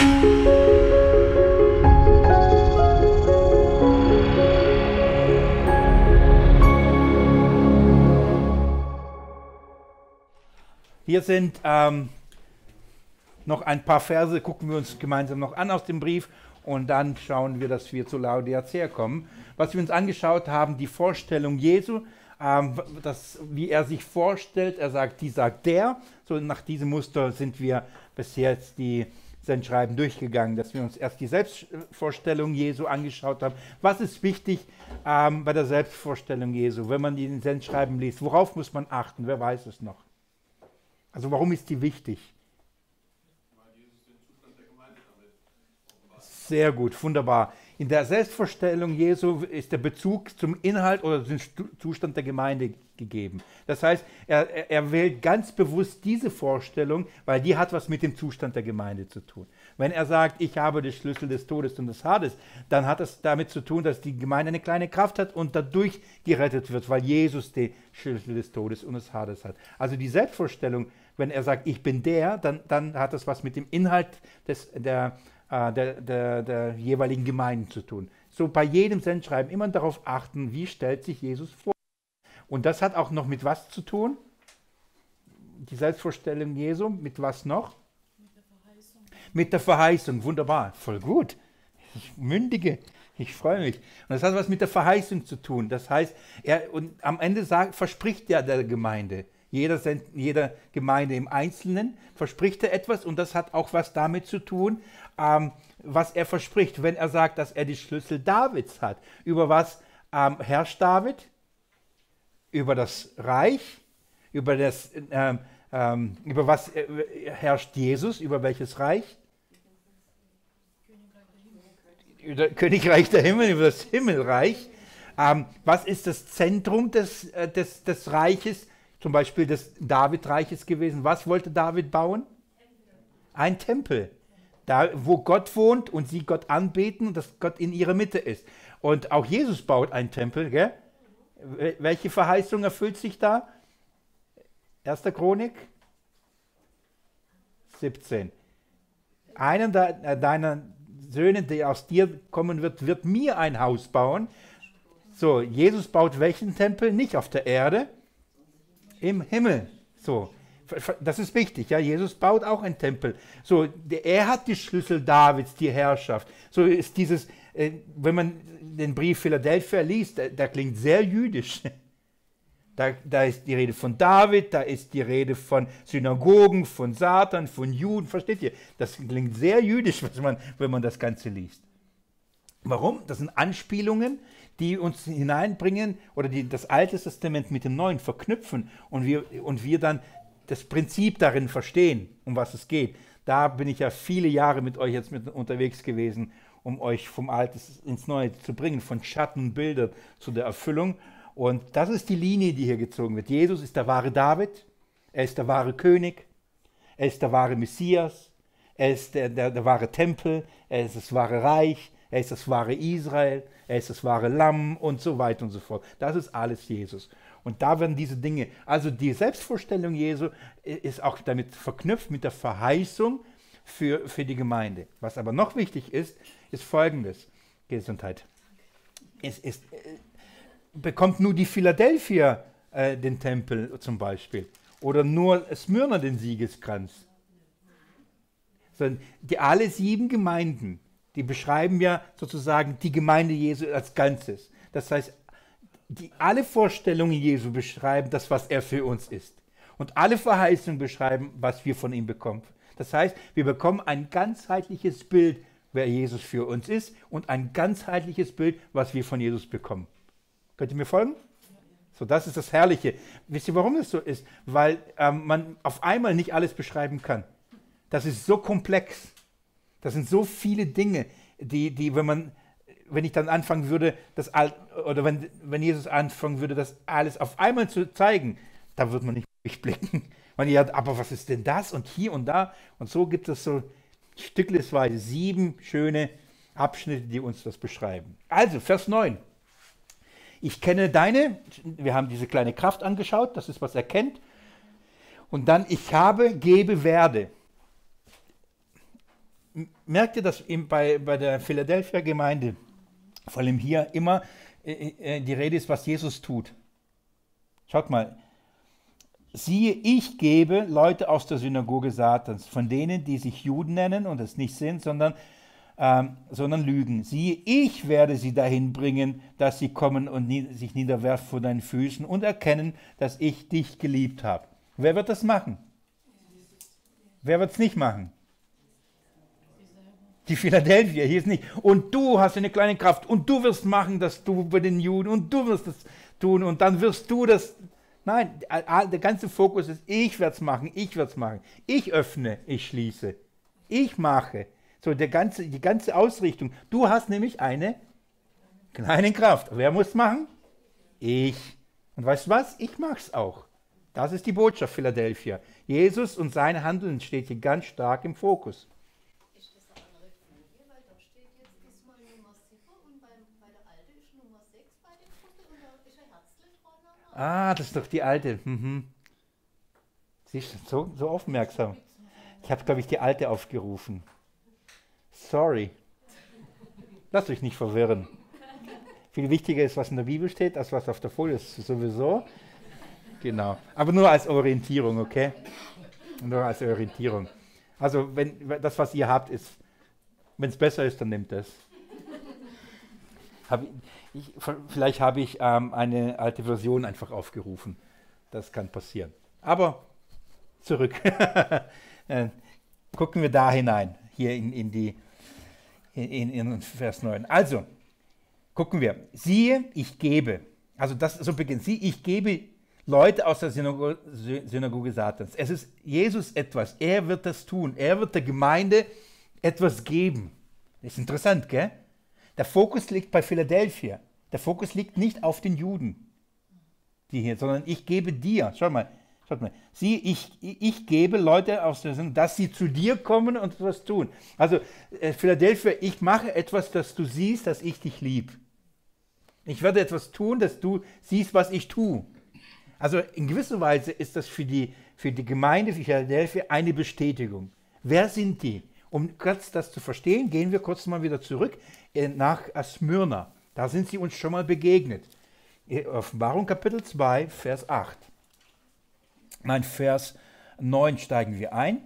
Hier sind noch ein paar Verse, gucken wir uns gemeinsam noch an aus dem Brief und dann schauen wir, dass wir zu Laodicea kommen. Was wir uns angeschaut haben, die Vorstellung Jesu, wie er sich vorstellt, er sagt, die sagt der. So nach diesem Muster sind wir bis jetzt die Sendschreiben durchgegangen, dass wir uns erst die Selbstvorstellung Jesu angeschaut haben. Was ist wichtig bei der Selbstvorstellung Jesu, wenn man die Sendschreiben liest? Worauf muss man achten? Wer weiß es noch? Also warum ist die wichtig? Weil Jesus den Zustand der Gemeinde damit offenbart. Sehr gut, wunderbar. In der Selbstvorstellung Jesu ist der Bezug zum Inhalt oder zum Zustand der Gemeinde gegeben. Das heißt, er wählt ganz bewusst diese Vorstellung, weil die hat was mit dem Zustand der Gemeinde zu tun. Wenn er sagt, ich habe den Schlüssel des Todes und des Hades, dann hat das damit zu tun, dass die Gemeinde eine kleine Kraft hat und dadurch gerettet wird, weil Jesus den Schlüssel des Todes und des Hades hat. Also die Selbstvorstellung, wenn er sagt, ich bin der, dann hat das was mit dem Inhalt der jeweiligen Gemeinden zu tun. So bei jedem Sendschreiben immer darauf achten, wie stellt sich Jesus vor. Und das hat auch noch mit was zu tun? Die Selbstvorstellung Jesu, mit was noch? Mit der Verheißung. Mit der Verheißung, wunderbar, voll gut. Mündige, ich freue mich. Und das hat was mit der Verheißung zu tun. Das heißt, und am Ende verspricht er der Gemeinde, jeder Gemeinde im Einzelnen verspricht er etwas und das hat auch was damit zu tun, was er verspricht. Wenn er sagt, dass er die Schlüssel Davids hat, über was herrscht David? Über das Reich, über was herrscht Jesus, über welches Reich? Königreich der Himmel, über das Himmelreich. Was ist das Zentrum des Reiches? Zum Beispiel des David-Reiches gewesen. Was wollte David bauen? Ein Tempel. Da, wo Gott wohnt und sie Gott anbeten und dass Gott in ihrer Mitte ist. Und auch Jesus baut einen Tempel. Gell? Welche Verheißung erfüllt sich da? 1. Chronik 17. Einer deiner Söhne, der aus dir kommen wird, wird mir ein Haus bauen. So, Jesus baut welchen Tempel? Nicht auf der Erde, im Himmel. So, das ist wichtig. Ja, Jesus baut auch einen Tempel. So, er hat die Schlüssel Davids, die Herrschaft. So ist dieses, wenn man den Brief Philadelphia liest, der klingt sehr jüdisch. Da ist die Rede von David, da ist die Rede von Synagogen, von Satan, von Juden. Versteht ihr? Das klingt sehr jüdisch, wenn man das Ganze liest. Warum? Das sind Anspielungen, die uns hineinbringen oder die das Alte Testament mit dem Neuen verknüpfen und wir dann das Prinzip darin verstehen, um was es geht. Da bin ich ja viele Jahre mit euch jetzt unterwegs gewesen, um euch vom Alten ins Neue zu bringen, von Schatten und Bildern zu der Erfüllung. Und das ist die Linie, die hier gezogen wird. Jesus ist der wahre David, er ist der wahre König, er ist der wahre Messias, er ist der wahre Tempel, er ist das wahre Reich, er ist das wahre Israel, er ist das wahre Lamm und so weiter und so fort. Das ist alles Jesus. Und da werden diese Dinge, also die Selbstvorstellung Jesu ist auch damit verknüpft mit der Verheißung für die Gemeinde. Was aber noch wichtig ist Folgendes. Gesundheit. Bekommt nur die Philadelphia den Tempel zum Beispiel oder nur Smyrna den Siegeskranz? Sondern alle 7 Gemeinden, die beschreiben ja sozusagen die Gemeinde Jesu als Ganzes. Das heißt, alle Vorstellungen Jesu beschreiben das, was er für uns ist. Und alle Verheißungen beschreiben, was wir von ihm bekommen. Das heißt, wir bekommen ein ganzheitliches Bild, wer Jesus für uns ist und ein ganzheitliches Bild, was wir von Jesus bekommen. Könnt ihr mir folgen? So, das ist das Herrliche. Wisst ihr, warum das so ist? Weil man auf einmal nicht alles beschreiben kann. Das ist so komplex. Das sind so viele Dinge, die wenn ich dann anfangen würde, wenn Jesus anfangen würde, das alles auf einmal zu zeigen, da wird man nicht durchblicken. Aber was ist denn das und hier und da? Und so gibt es so stücklesweise 7 schöne Abschnitte, die uns das beschreiben. Also, Vers 9. Ich kenne wir haben diese kleine Kraft angeschaut, das ist, was er kennt. Und dann, ich habe, gebe, werde. merkt ihr, dass bei der Philadelphia-Gemeinde, vor allem hier, immer die Rede ist, was Jesus tut. Schaut mal. Siehe, ich gebe Leute aus der Synagoge Satans, von denen, die sich Juden nennen und es nicht sind, sondern lügen. Siehe, ich werde sie dahin bringen, dass sie kommen und sich niederwerfen vor deinen Füßen und erkennen, dass ich dich geliebt habe. Wer wird das machen? Wer wird es nicht machen? Die Philadelphia, hier ist nicht. Und du hast eine kleine Kraft und du wirst machen, dass du bei den Juden und du wirst das tun und dann wirst du das. Nein, der ganze Fokus ist, ich werde es machen, ich werde es machen. Ich öffne, ich schließe. Ich mache. So, die ganze Ausrichtung. Du hast nämlich eine kleine Kraft. Wer muss es machen? Ich. Und weißt du was? Ich mache es auch. Das ist die Botschaft Philadelphia. Jesus und sein Handeln steht hier ganz stark im Fokus. Ist das eine andere Folie? Weil da steht jetzt diesmal Nummer 7 und bei der alten ist Nummer 6 bei den Kunden und da ist ein Herzl dran. Ah, das ist doch die alte. Siehst du, so aufmerksam. Ich habe, glaube ich, die alte aufgerufen. Sorry. Lasst euch nicht verwirren. Viel wichtiger ist, was in der Bibel steht, als was auf der Folie ist, sowieso. Genau. Aber nur als Orientierung, okay? Nur als Orientierung. Also, wenn das, was ihr habt, ist, wenn es besser ist, dann nehmt es. Vielleicht habe ich eine alte Version einfach aufgerufen. Das kann passieren. Aber zurück. Gucken wir da hinein, hier in Vers 9. Also, gucken wir. Siehe, ich gebe. Also, das so beginnt. Siehe, ich gebe Leute aus der Synagoge Satans. Es ist Jesus etwas. Er wird das tun. Er wird der Gemeinde etwas geben. Das ist interessant, gell? Der Fokus liegt bei Philadelphia. Der Fokus liegt nicht auf den Juden, die hier, sondern ich gebe dir. Schaut mal. Sieh, ich gebe Leute aus der Synagoge, dass sie zu dir kommen und was tun. Also, Philadelphia, ich mache etwas, dass du siehst, dass ich dich liebe. Ich werde etwas tun, dass du siehst, was ich tue. Also in gewisser Weise ist das für die Gemeinde für Philadelphia eine Bestätigung. Wer sind die? Um kurz das zu verstehen, gehen wir kurz mal wieder zurück nach Smyrna. Da sind sie uns schon mal begegnet. Offenbarung Kapitel 2, Vers 8. Nein, Vers 9 steigen wir ein.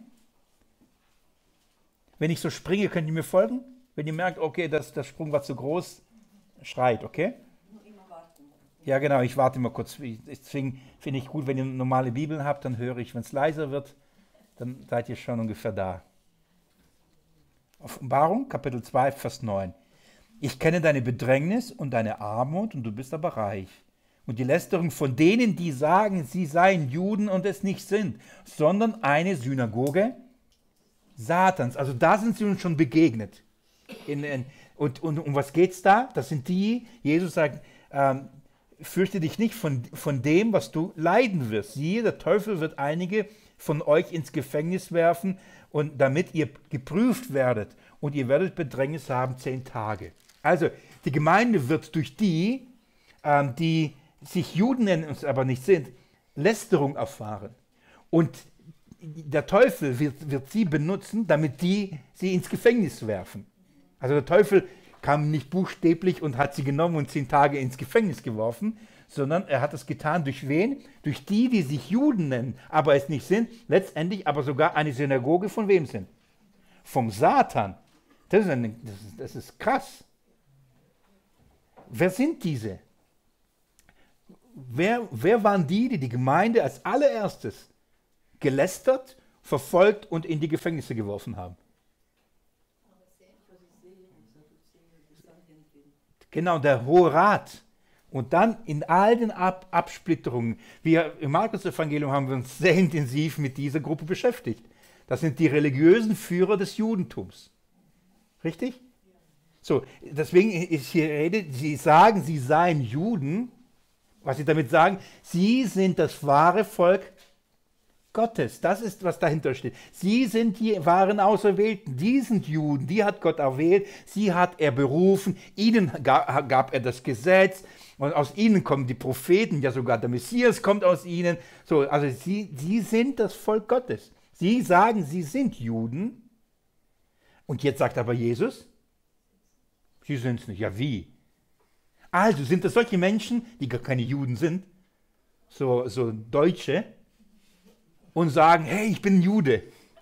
Wenn ich so springe, könnt ihr mir folgen? Wenn ihr merkt, okay, der Sprung war zu groß, schreit, okay? Ja, genau, ich warte mal kurz. Deswegen finde ich gut, wenn ihr normale Bibeln habt, dann höre ich, wenn es leiser wird, dann seid ihr schon ungefähr da. Offenbarung, Kapitel 2, Vers 9. Ich kenne deine Bedrängnis und deine Armut und du bist aber reich. Und die Lästerung von denen, die sagen, sie seien Juden und es nicht sind, sondern eine Synagoge Satans. Also da sind sie uns schon begegnet. Und um was geht es da? Das sind die, Jesus sagt, fürchte dich nicht von dem, was du leiden wirst. Siehe, der Teufel wird einige von euch ins Gefängnis werfen, und damit ihr geprüft werdet und ihr werdet Bedrängnis haben 10 Tage. Also die Gemeinde wird durch die sich Juden nennen und es aber nicht sind, Lästerung erfahren. Und der Teufel wird sie benutzen, damit sie ins Gefängnis werfen. Also der Teufel kam nicht buchstäblich und hat sie genommen und 10 Tage ins Gefängnis geworfen, sondern er hat es getan durch wen? Durch die sich Juden nennen, aber es nicht sind, letztendlich aber sogar eine Synagoge von wem sind? Vom Satan. Das ist krass. Wer sind diese? Wer waren die Gemeinde als allererstes gelästert, verfolgt und in die Gefängnisse geworfen haben? Genau, der Hohe Rat. Und dann in all den Absplitterungen, im Markus-Evangelium haben wir uns sehr intensiv mit dieser Gruppe beschäftigt. Das sind die religiösen Führer des Judentums. Richtig? So, deswegen ist hier Rede, sie sagen, sie seien Juden. Was sie damit sagen, sie sind das wahre Volk Gottes. Das ist, was dahinter steht. Sie sind die wahren Auserwählten. Die sind Juden. Die hat Gott erwählt. Sie hat er berufen. Ihnen gab er das Gesetz. Und aus ihnen kommen die Propheten. Ja, sogar der Messias kommt aus ihnen. So, also sie sind das Volk Gottes. Sie sagen, sie sind Juden. Und jetzt sagt aber Jesus, sie sind es nicht. Ja, wie? Also sind das solche Menschen, die gar keine Juden sind, so Deutsche, und sagen, hey, ich bin Jude.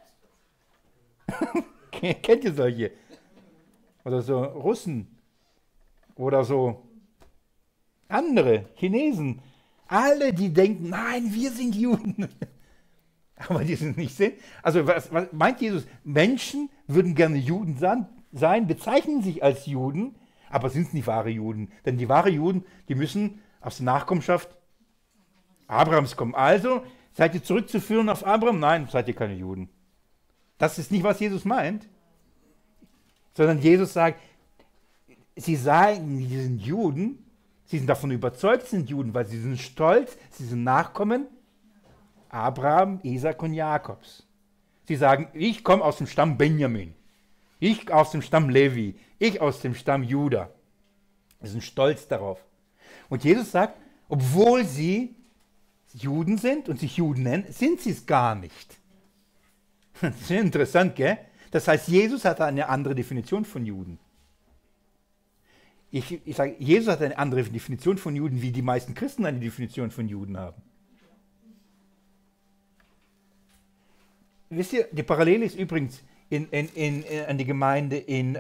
Kennt ihr solche? Oder so Russen oder so andere Chinesen. Alle, die denken, nein, wir sind Juden. Aber die sind nicht. Also was meint Jesus? Menschen würden gerne Juden sein, bezeichnen sich als Juden, aber sind es nicht wahre Juden. Denn die wahren Juden, die müssen aus der Nachkommenschaft Abrahams kommen. Also seid ihr zurückzuführen auf Abraham? Nein, seid ihr keine Juden. Das ist nicht, was Jesus meint. Sondern Jesus sagt, sie sagen, die sind Juden, sie sind davon überzeugt, sie sind Juden, weil sie sind stolz, sie sind Nachkommen Abraham, Isaac und Jakobs. Sie sagen, ich komme aus dem Stamm Benjamin, ich aus dem Stamm Levi, ich aus dem Stamm Juda. Sie sind stolz darauf. Und Jesus sagt, obwohl sie Juden sind und sich Juden nennen, sind sie es gar nicht. Das ist interessant, gell? Das heißt, Jesus hat eine andere Definition von Juden. Ich sage, Jesus hat eine andere Definition von Juden, wie die meisten Christen eine Definition von Juden haben. Wisst ihr, die Parallele ist übrigens an die Gemeinde in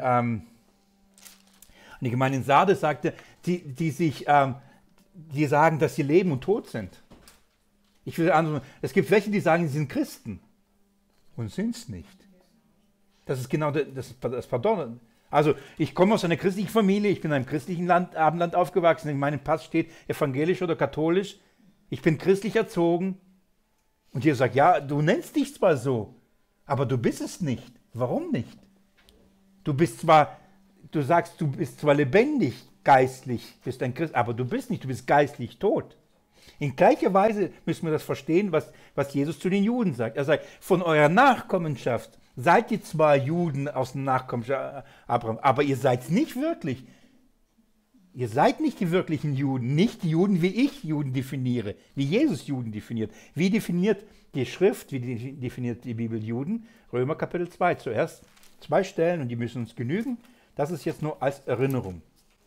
Sardes sagte, die sagen, dass sie leben und tot sind. Ich will anders, es gibt welche, die sagen, sie sind Christen und sind es nicht. Das ist genau das Pardon. Also ich komme aus einer christlichen Familie, ich bin in einem christlichen Abendland aufgewachsen, in meinem Pass steht evangelisch oder katholisch. Ich bin christlich erzogen. Und Jesus sagt, ja, du nennst dich zwar so, aber du bist es nicht. Warum nicht? Du sagst, du bist zwar lebendig, geistlich, bist ein Christ, aber du bist nicht, du bist geistlich tot. In gleicher Weise müssen wir das verstehen, was Jesus zu den Juden sagt. Er sagt, von eurer Nachkommenschaft seid ihr zwar Juden aus dem Nachkommenschaft Abraham, aber ihr seid es nicht wirklich. Ihr seid nicht die wirklichen Juden, nicht die Juden, wie ich Juden definiere, wie Jesus Juden definiert. Wie definiert die Schrift, wie definiert die Bibel Juden? Römer Kapitel 2 zuerst. 2 Stellen und die müssen uns genügen. Das ist jetzt nur als Erinnerung.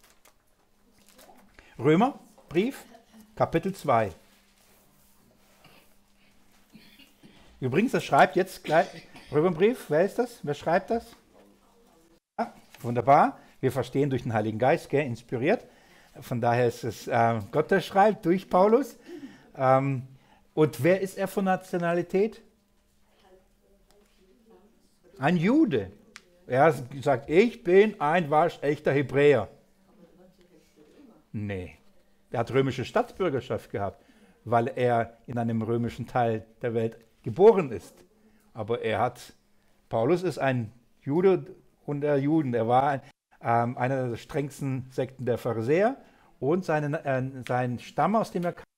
Römerbrief, Kapitel 2. Übrigens, das schreibt jetzt gleich, Römerbrief, wer ist das? Wer schreibt das? Ja, wunderbar. Wir verstehen durch den Heiligen Geist, inspiriert. Von daher ist es Gott, der schreibt, durch Paulus. Und wer ist er von Nationalität? Ein Jude. Er sagt, ich bin ein waschechter Hebräer. Nee, er hat römische Staatsbürgerschaft gehabt, weil er in einem römischen Teil der Welt geboren ist. Aber Paulus ist ein Jude unter Juden. Er war einer der strengsten Sekten der Pharisäer und sein Stamm, aus dem er kam,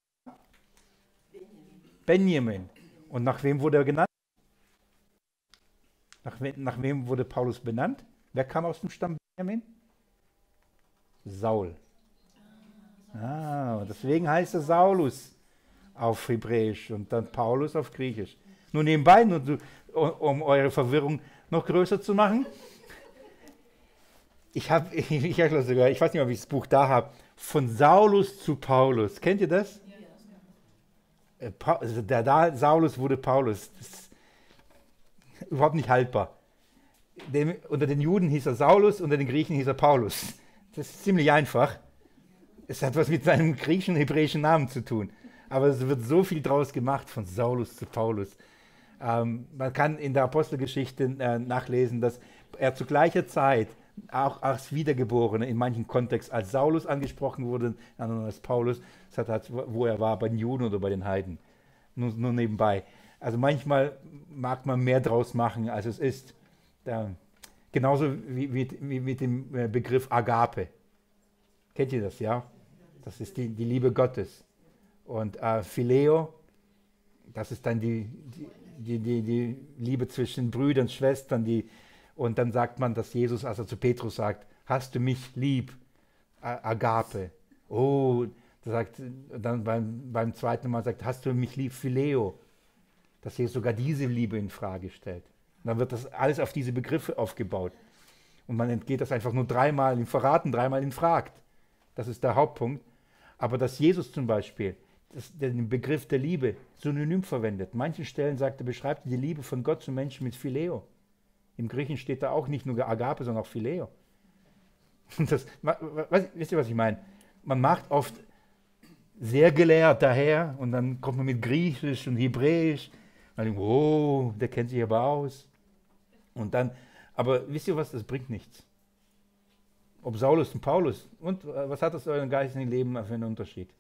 Benjamin. Und nach wem wurde er genannt? Nach wem wurde Paulus benannt? Wer kam aus dem Stamm Benjamin? Saul. Deswegen heißt er Saulus auf Hebräisch und dann Paulus auf Griechisch. Nur nebenbei, um eure Verwirrung noch größer zu machen. Ich weiß nicht, ob ich das Buch da habe, von Saulus zu Paulus. Kennt ihr das? Ja. Saulus wurde Paulus. Das ist überhaupt nicht haltbar. Unter den Juden hieß er Saulus, unter den Griechen hieß er Paulus. Das ist ziemlich einfach. Es hat was mit seinem griechischen, hebräischen Namen zu tun. Aber es wird so viel draus gemacht, von Saulus zu Paulus. Man kann in der Apostelgeschichte nachlesen, dass er zu gleicher Zeit auch als Wiedergeborene in manchen Kontexten als Saulus angesprochen wurde, als Paulus, das hat, wo er war, bei den Juden oder bei den Heiden. Nur nebenbei. Also manchmal mag man mehr draus machen, als es ist. Genauso wie mit dem Begriff Agape. Kennt ihr das, ja? Das ist die Liebe Gottes. Und Phileo, das ist dann die Liebe zwischen Brüdern, Schwestern, und dann sagt man, dass Jesus, als er zu Petrus sagt, hast du mich lieb, Agape. Oh, dann beim zweiten Mal sagt, hast du mich lieb, Phileo. Dass Jesus sogar diese Liebe in Frage stellt. Dann wird das alles auf diese Begriffe aufgebaut. Und man entgeht das einfach nur dreimal in Verraten, dreimal in Fragt. Das ist der Hauptpunkt. Aber dass Jesus zum Beispiel den Begriff der Liebe synonym verwendet. Manchen Stellen sagt er, beschreibt die Liebe von Gott zum Menschen mit Phileo. Im Griechen steht da auch nicht nur Agape, sondern auch Phileo. Wisst ihr, was ich meine? Man macht oft sehr gelehrt daher und dann kommt man mit Griechisch und Hebräisch. Man denkt, oh, der kennt sich aber aus. Und dann, aber wisst ihr was, das bringt nichts. Ob Saulus und Paulus, und was hat das in eurem geistigen Leben für einen Unterschied?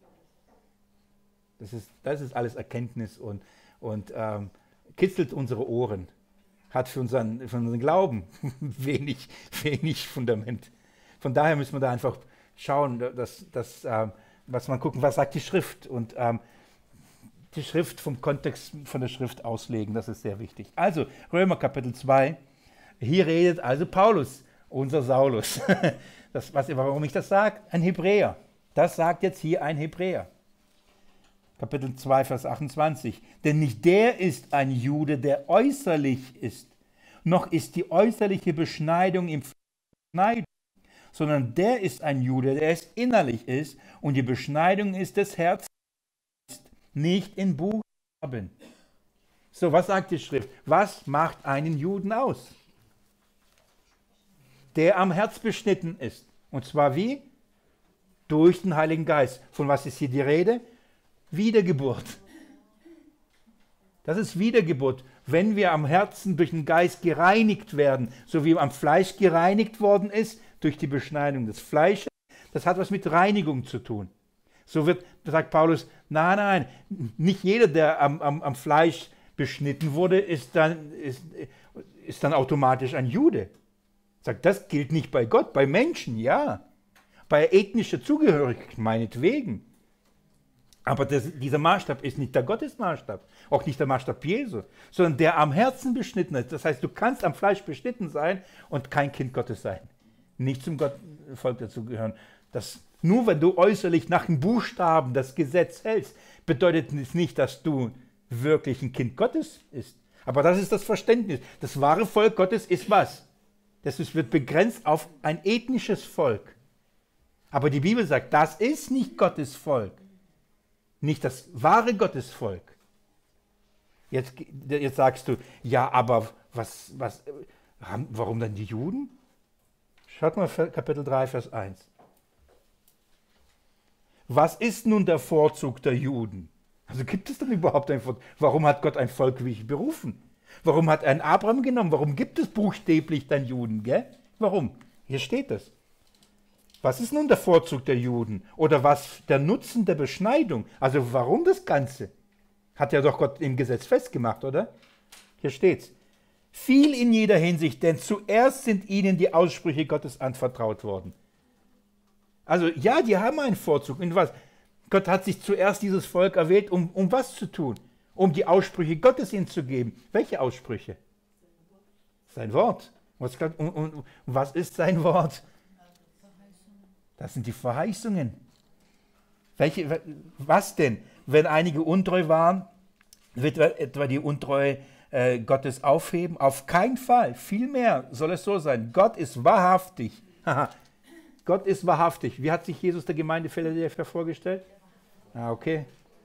Das ist alles Erkenntnis und kitzelt unsere Ohren. Hat für unseren Glauben wenig Fundament. Von daher müssen wir da einfach schauen, was man gucken, was sagt die Schrift und die Schrift vom Kontext von der Schrift auslegen, das ist sehr wichtig. Also Römer Kapitel 2, hier redet also Paulus, unser Saulus. Warum ich das sage? Ein Hebräer. Das sagt jetzt hier ein Hebräer. Kapitel 2, Vers 28. Denn nicht der ist ein Jude, der äußerlich ist, noch ist die äußerliche Beschneidung im Beschneidung, sondern der ist ein Jude, der es innerlich ist, und die Beschneidung ist des Herzens, nicht in Buchstaben. So, was sagt die Schrift? Was macht einen Juden aus? Der am Herz beschnitten ist. Und zwar wie? Durch den Heiligen Geist. Von was ist hier die Rede? Wiedergeburt. Das ist Wiedergeburt. Wenn wir am Herzen durch den Geist gereinigt werden, so wie am Fleisch gereinigt worden ist, durch die Beschneidung des Fleisches, das hat was mit Reinigung zu tun. So sagt Paulus, nein, nicht jeder, der am Fleisch beschnitten wurde, ist dann automatisch ein Jude. Sagt, das gilt nicht bei Gott, bei Menschen, ja. Bei ethnischer Zugehörigkeit, meinetwegen. Aber dieser Maßstab ist nicht der Gottesmaßstab, auch nicht der Maßstab Jesu, sondern der am Herzen beschnitten ist. Das heißt, du kannst am Fleisch beschnitten sein und kein Kind Gottes sein. Nicht zum Volk dazugehören. Nur wenn du äußerlich nach den Buchstaben das Gesetz hältst, bedeutet es nicht, dass du wirklich ein Kind Gottes bist. Aber das ist das Verständnis. Das wahre Volk Gottes ist was? Das wird begrenzt auf ein ethnisches Volk. Aber die Bibel sagt, das ist nicht Gottes Volk. Nicht das wahre Gottesvolk. Jetzt sagst du, ja, aber warum dann die Juden? Schaut mal Kapitel 3, Vers 1. Was ist nun der Vorzug der Juden? Also gibt es denn überhaupt ein Vorzug? Warum hat Gott ein Volk wie ich berufen? Warum hat er einen Abraham genommen? Warum gibt es buchstäblich dann Juden? Gell? Warum? Hier steht es. Was ist nun der Vorzug der Juden? Oder was der Nutzen der Beschneidung? Also warum das Ganze? Hat ja doch Gott im Gesetz festgemacht, oder? Hier steht's. Viel in jeder Hinsicht, denn zuerst sind ihnen die Aussprüche Gottes anvertraut worden. Also ja, die haben einen Vorzug. In was? Gott hat sich zuerst dieses Volk erwählt, um was zu tun? Um die Aussprüche Gottes ihnen zu geben. Welche Aussprüche? Sein Wort. Und was ist sein Wort? Das sind die Verheißungen. Was denn? Wenn einige untreu waren, wird etwa die Untreue Gottes aufheben? Auf keinen Fall. Vielmehr soll es so sein. Gott ist wahrhaftig. Gott ist wahrhaftig. Wie hat sich Jesus der Gemeinde Philadelphia vorgestellt? Okay.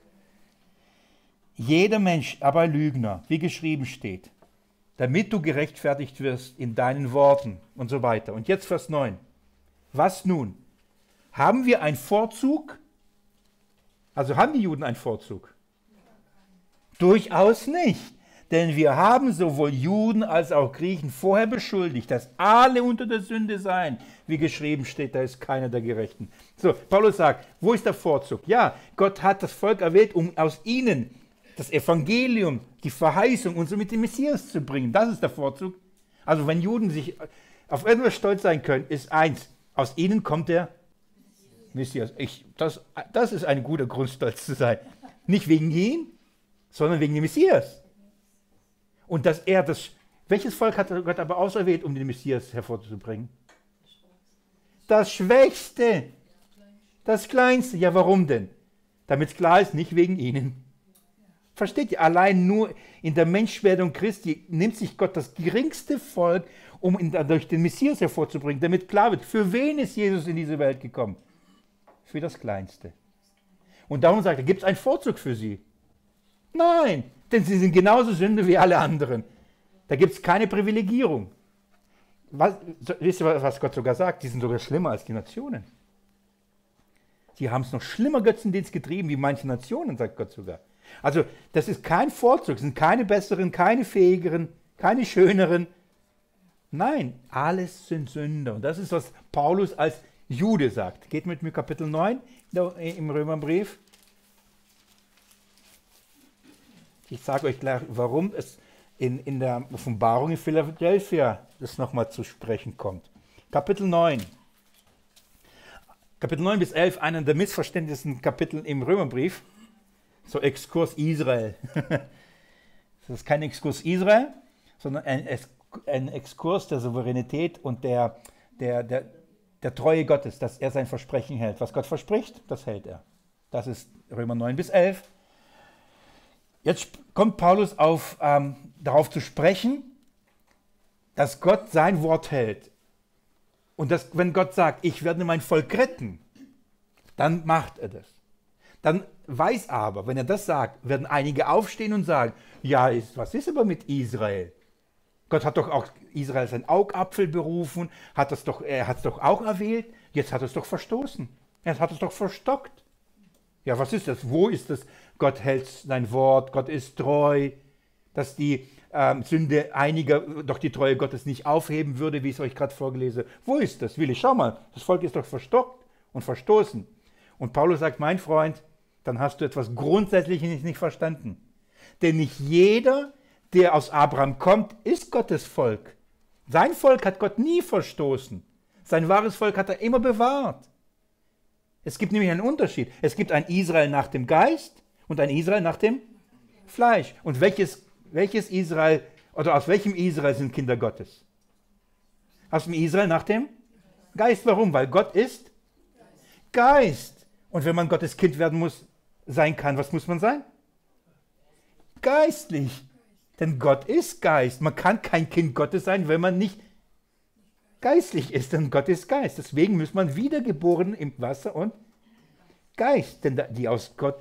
Jeder Mensch aber ein Lügner, wie geschrieben steht, damit du gerechtfertigt wirst in deinen Worten und so weiter. Und jetzt Vers 9. Was nun? Haben wir einen Vorzug? Also haben die Juden einen Vorzug? Durchaus nicht. Denn wir haben sowohl Juden als auch Griechen vorher beschuldigt, dass alle unter der Sünde seien. Wie geschrieben steht, da ist keiner der Gerechten. So, Paulus sagt, wo ist der Vorzug? Ja, Gott hat das Volk erwählt, um aus ihnen das Evangelium, die Verheißung und somit den Messias zu bringen. Das ist der Vorzug. Also wenn Juden sich auf irgendwas stolz sein können, ist eins, aus ihnen kommt der Messias. Das ist ein guter Grund, stolz zu sein. Nicht wegen ihm, sondern wegen dem Messias. Und welches Volk hat Gott aber auserwählt, um den Messias hervorzubringen? Das Schwächste, das Kleinste. Ja, warum denn? Damit es klar ist, nicht wegen ihnen. Versteht ihr? Allein nur in der Menschwerdung Christi nimmt sich Gott das geringste Volk, um ihn durch den Messias hervorzubringen, damit klar wird, für wen ist Jesus in diese Welt gekommen? Für das Kleinste. Und darum sagt er, gibt es einen Vorzug für sie? Nein, denn sie sind genauso Sünder wie alle anderen. Da gibt es keine Privilegierung. Wisst ihr, was Gott sogar sagt? Die sind sogar schlimmer als die Nationen. Die haben es noch schlimmer Götzendienst getrieben wie manche Nationen, sagt Gott sogar. Also das ist kein Vorzug, es sind keine besseren, keine fähigeren, keine schöneren. Nein, alles sind Sünder. Und das ist, was Paulus als Jude sagt. Geht mit mir Kapitel 9 im Römerbrief. Ich sage euch gleich, warum es in der Offenbarung in Philadelphia das nochmal zu sprechen kommt. Kapitel 9. Kapitel 9 bis 11, einer der missverständlichsten Kapitel im Römerbrief. So Exkurs Israel. Das ist kein Exkurs Israel, sondern ein Exkurs der Souveränität und der Treue Gottes, dass er sein Versprechen hält. Was Gott verspricht, das hält er. Das ist Römer 9 bis 11. Jetzt kommt Paulus darauf zu sprechen, dass Gott sein Wort hält. Und dass, wenn Gott sagt, ich werde mein Volk retten, dann macht er das. Dann weiß aber, wenn er das sagt, werden einige aufstehen und sagen, ja, was ist aber mit Israel? Gott hat doch auch Israel sein Augapfel berufen, er hat es doch auch erwählt, jetzt hat er es doch verstoßen. Er hat es doch verstockt. Ja, was ist das? Wo ist das? Gott hält sein Wort, Gott ist treu, dass die Sünde einiger doch die Treue Gottes nicht aufheben würde, wie ich es euch gerade vorgelesen habe. Wo ist das? Willi, schau mal, das Volk ist doch verstockt und verstoßen. Und Paulus sagt, mein Freund, dann hast du etwas Grundsätzliches nicht verstanden. Denn nicht jeder, der aus Abraham kommt, ist Gottes Volk. Sein Volk hat Gott nie verstoßen. Sein wahres Volk hat er immer bewahrt. Es gibt nämlich einen Unterschied. Es gibt ein Israel nach dem Geist und ein Israel nach dem Fleisch. Und welches Israel, oder aus welchem Israel sind Kinder Gottes? Aus dem Israel nach dem Geist. Warum? Weil Gott ist Geist. Und wenn man Gottes Kind sein kann, was muss man sein? Geistlich. Denn Gott ist Geist. Man kann kein Kind Gottes sein, wenn man nicht geistlich ist, denn Gott ist Geist. Deswegen muss man wiedergeboren im Wasser und Geist. Denn die aus Gott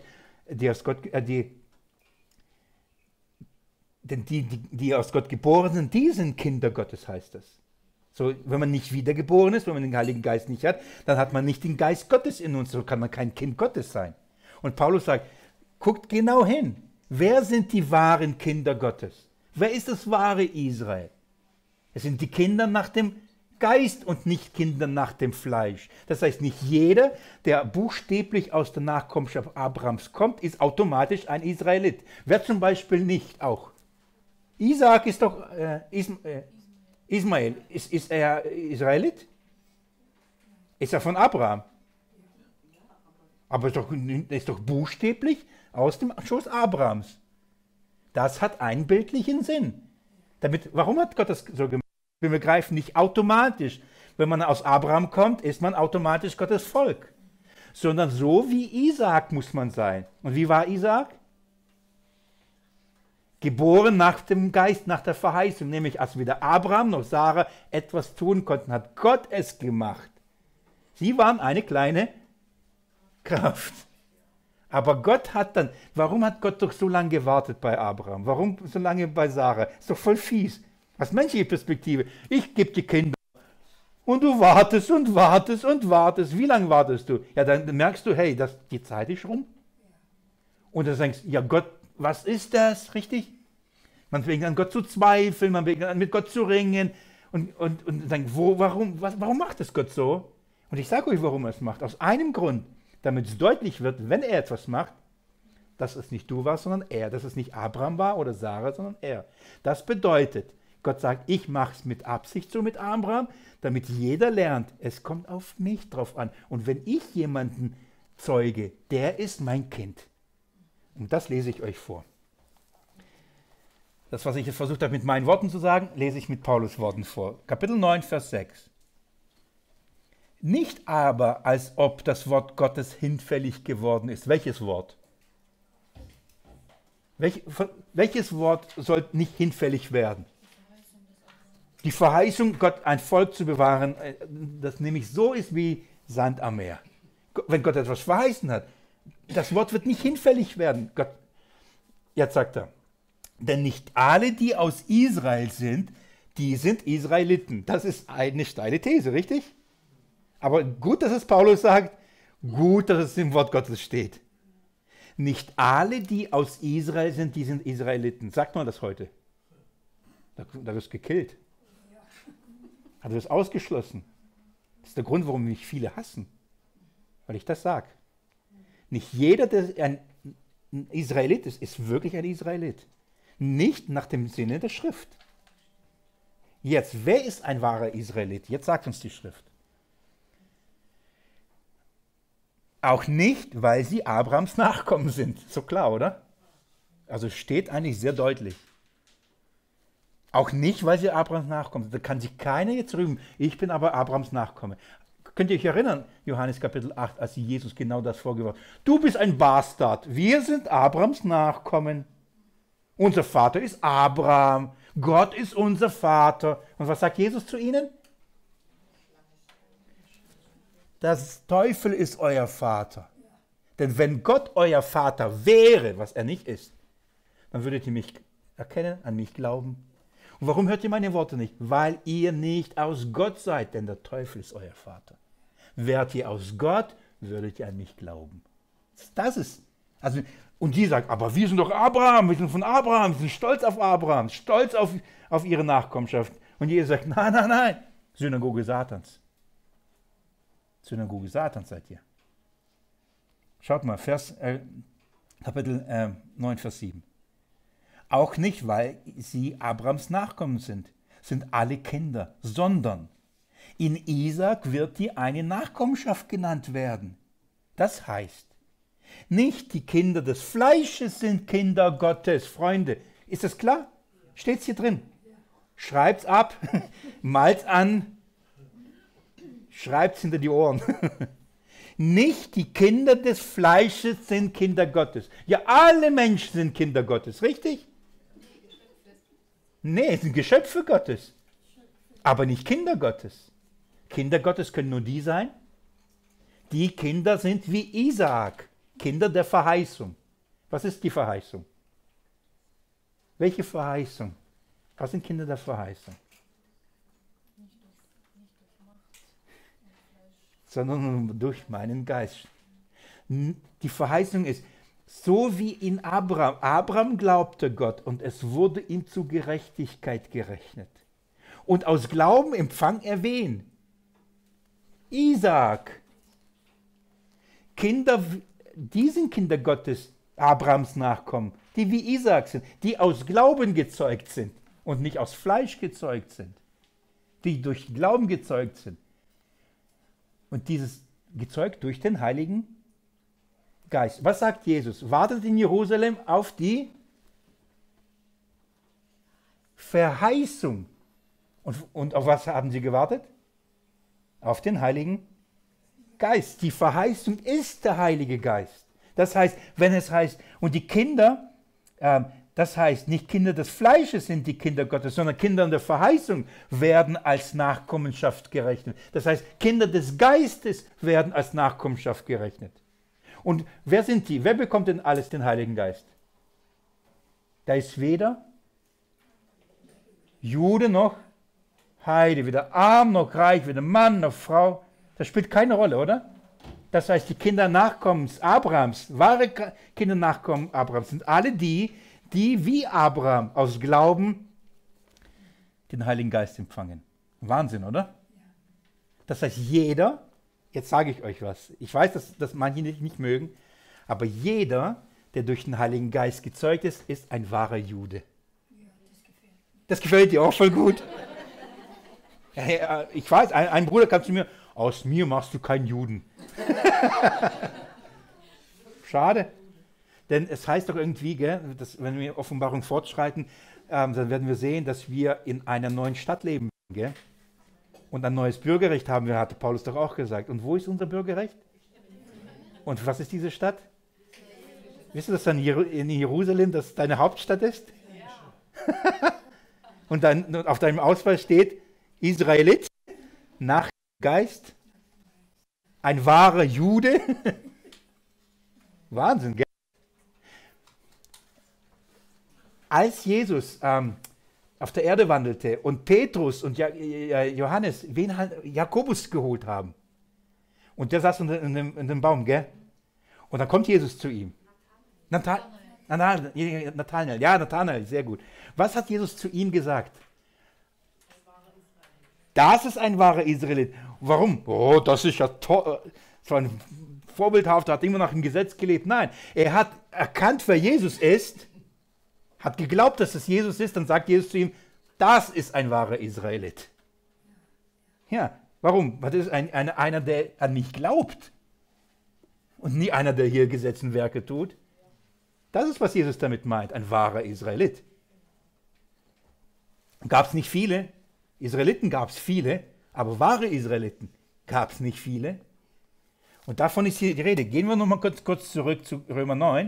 geboren sind, die sind Kinder Gottes, heißt das. So, wenn man nicht wiedergeboren ist, wenn man den Heiligen Geist nicht hat, dann hat man nicht den Geist Gottes in uns, so kann man kein Kind Gottes sein. Und Paulus sagt, guckt genau hin. Wer sind die wahren Kinder Gottes? Wer ist das wahre Israel? Es sind die Kinder nach dem Geist und nicht Kinder nach dem Fleisch. Das heißt, nicht jeder, der buchstäblich aus der Nachkommenschaft Abrahams kommt, ist automatisch ein Israelit. Wer zum Beispiel nicht auch? Isaak ist doch Ismael. Ist er Israelit? Ist er von Abraham? Aber ist doch buchstäblich aus dem Schoß Abrahams. Das hat einen bildlichen Sinn. Warum hat Gott das so gemacht? Wir begreifen nicht automatisch, wenn man aus Abraham kommt, ist man automatisch Gottes Volk. Sondern so wie Isaak muss man sein. Und wie war Isaak? Geboren nach dem Geist, nach der Verheißung. Nämlich als weder Abraham noch Sarah etwas tun konnten, hat Gott es gemacht. Sie waren eine kleine Kraft. Aber Gott hat dann, warum hat Gott doch so lange gewartet bei Abraham? Warum so lange bei Sarah? Ist doch voll fies. Aus menschlicher Perspektive. Ich gebe die Kinder und du wartest und wartest und wartest. Wie lange wartest du? Ja, dann merkst du, hey, die Zeit ist rum. Und dann denkst du, ja Gott, was ist das? Richtig? Man fängt an Gott zu zweifeln, man fängt an mit Gott zu ringen und denkt, warum macht es Gott so? Und ich sage euch, warum er es macht. Aus einem Grund, damit es deutlich wird, wenn er etwas macht, dass es nicht du warst, sondern er. Dass es nicht Abraham war oder Sarah, sondern er. Das bedeutet, Gott sagt, ich mache es mit Absicht so mit Abraham, damit jeder lernt, es kommt auf mich drauf an. Und wenn ich jemanden zeuge, der ist mein Kind. Und das lese ich euch vor. Das, was ich jetzt versucht habe mit meinen Worten zu sagen, lese ich mit Paulus Worten vor. Kapitel 9, Vers 6. Nicht aber, als ob das Wort Gottes hinfällig geworden ist. Welches Wort? Welches Wort soll nicht hinfällig werden? Die Verheißung, Gott ein Volk zu bewahren, das nämlich so ist wie Sand am Meer. Wenn Gott etwas verheißen hat, das Wort wird nicht hinfällig werden. Gott, jetzt sagt er, denn nicht alle, die aus Israel sind, die sind Israeliten. Das ist eine steile These, richtig? Aber gut, dass es Paulus sagt, gut, dass es im Wort Gottes steht. Nicht alle, die aus Israel sind, die sind Israeliten. Sagt man das heute? Da wirst du gekillt. Da wirst du ausgeschlossen. Das ist der Grund, warum mich viele hassen. Weil ich das sage. Nicht jeder, der ein Israelit ist, ist wirklich ein Israelit. Nicht nach dem Sinne der Schrift. Jetzt, wer ist ein wahrer Israelit? Jetzt sagt uns die Schrift. Auch nicht, weil sie Abrahams Nachkommen sind. So klar, oder? Also steht eigentlich sehr deutlich. Auch nicht, weil sie Abrahams Nachkommen sind. Da kann sich keiner jetzt rühmen. Ich bin aber Abrahams Nachkomme. Könnt ihr euch erinnern, Johannes Kapitel 8, als Jesus genau das vorgeworfen hat? Du bist ein Bastard. Wir sind Abrahams Nachkommen. Unser Vater ist Abraham. Gott ist unser Vater. Und was sagt Jesus zu ihnen? Das Teufel ist euer Vater. Denn wenn Gott euer Vater wäre, was er nicht ist, dann würdet ihr mich erkennen, an mich glauben. Und warum hört ihr meine Worte nicht? Weil ihr nicht aus Gott seid, denn der Teufel ist euer Vater. Wärt ihr aus Gott, würdet ihr an mich glauben. Das ist, also, und die sagt, aber wir sind doch Abraham, wir sind von Abraham, wir sind stolz auf Abraham, stolz auf ihre Nachkommenschaft. Und Jesus sagt, nein, nein, nein, Synagoge Satans. Synagoge Satans seid ihr. Schaut mal, Kapitel 9, Vers 7. Auch nicht, weil sie Abrahams Nachkommen sind alle Kinder, sondern in Isaak wird die eine Nachkommenschaft genannt werden. Das heißt, nicht die Kinder des Fleisches sind Kinder Gottes. Freunde, ist das klar? Steht's hier drin? Schreibt's ab, malt's an, schreibt's hinter die Ohren. Nicht die Kinder des Fleisches sind Kinder Gottes. Ja, alle Menschen sind Kinder Gottes, richtig? Nee, es sind Geschöpfe Gottes, aber nicht Kinder Gottes. Kinder Gottes können nur die sein, die Kinder sind wie Isaak, Kinder der Verheißung. Was ist die Verheißung? Welche Verheißung? Was sind Kinder der Verheißung? Sondern durch meinen Geist. Die Verheißung ist, so wie in Abraham. Abraham glaubte Gott und es wurde ihm zu Gerechtigkeit gerechnet. Und aus Glauben empfang er wen? Isaak. Kinder, die sind Kinder Gottes, Abrahams Nachkommen, die wie Isaak sind, die aus Glauben gezeugt sind und nicht aus Fleisch gezeugt sind, die durch Glauben gezeugt sind. Und dieses gezeugt durch den Heiligen Geist. Was sagt Jesus? Wartet in Jerusalem auf die Verheißung. Und auf was haben sie gewartet? Auf den Heiligen Geist. Die Verheißung ist der Heilige Geist. Das heißt, wenn es heißt, und die Kinder, das heißt, nicht Kinder des Fleisches sind die Kinder Gottes, sondern Kinder der Verheißung werden als Nachkommenschaft gerechnet. Das heißt, Kinder des Geistes werden als Nachkommenschaft gerechnet. Und wer sind die? Wer bekommt denn alles den Heiligen Geist? Da ist weder Jude noch Heide, weder arm noch reich, weder Mann noch Frau. Das spielt keine Rolle, oder? Das heißt, die Kinder Nachkommens Abrahams, wahre Kinder Nachkommen Abrahams, sind alle die wie Abraham aus Glauben den Heiligen Geist empfangen. Wahnsinn, oder? Das heißt, jeder, jetzt sage ich euch was, ich weiß, dass das manche nicht mögen, aber jeder, der durch den Heiligen Geist gezeugt ist, ist ein wahrer Jude. Das gefällt dir auch voll gut. Ich weiß, ein Bruder kam zu mir, aus mir machst du keinen Juden. Schade. Denn es heißt doch irgendwie, gell, dass, wenn wir Offenbarung fortschreiten, dann werden wir sehen, dass wir in einer neuen Stadt leben. Gell? Und ein neues Bürgerrecht haben wir, hatte Paulus doch auch gesagt. Und wo ist unser Bürgerrecht? Und was ist diese Stadt? Wisst ihr, dass dann in Jerusalem das deine Hauptstadt ist? Und dann auf deinem Ausweis steht Israelit, nach Geist, ein wahrer Jude. Wahnsinn, gell? Als Jesus auf der Erde wandelte und Petrus und Johannes Jakobus geholt haben, und der saß unter dem Baum, gell? Und dann kommt Jesus zu ihm. Nathanael, ja, Nathanael, sehr gut. Was hat Jesus zu ihm gesagt? Das ist ein wahrer Israelit. Warum? Oh, das ist ja toll. Das war ein vorbildhafter, hat immer nach dem Gesetz gelebt. Nein, er hat erkannt, wer Jesus ist, hat geglaubt, dass es Jesus ist, dann sagt Jesus zu ihm, das ist ein wahrer Israelit. Ja, warum? Weil das ist einer, der an mich glaubt. Und nie einer, der hier Gesetze und Werke tut. Das ist, was Jesus damit meint, ein wahrer Israelit. Gab es nicht viele? Israeliten gab es viele, aber wahre Israeliten gab es nicht viele. Und davon ist hier die Rede. Gehen wir nochmal kurz zurück zu Römer 9,